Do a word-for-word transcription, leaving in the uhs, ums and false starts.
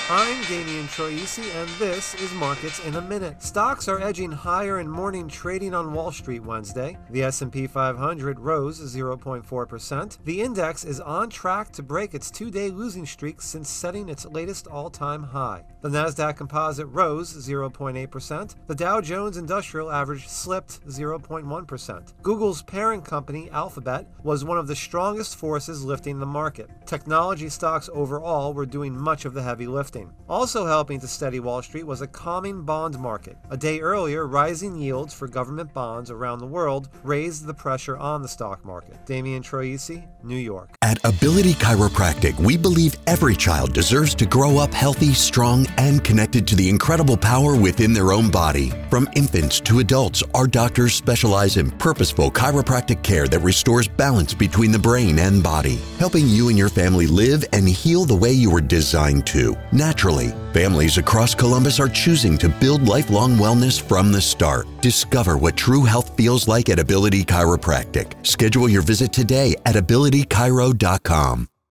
I'm Damian Troisi, and this is Markets in a Minute. Stocks are edging higher in morning trading on Wall Street Wednesday. The S and P five hundred rose zero point four percent. The index is on track to break its two-day losing streak since setting its latest all-time high. The Nasdaq Composite rose zero point eight percent. The Dow Jones Industrial Average slipped zero point one percent. Google's parent company, Alphabet, was one of the strongest forces lifting the market. Technology stocks overall were doing much of the heavy lifting. Also helping to steady Wall Street was a calming bond market. A day earlier, rising yields for government bonds around the world raised the pressure on the stock market. Damian Troisi, New York. At Ability Chiropractic, we believe every child deserves to grow up healthy, strong, and connected to the incredible power within their own body. From infants to adults, our doctors specialize in purposeful chiropractic care that restores balance between the brain and body, helping you and your family live and heal the way you were designed to. Naturally, families across Columbus are choosing to build lifelong wellness from the start. Discover what true health feels like at Ability Chiropractic. Schedule your visit today at ability chiro dot com.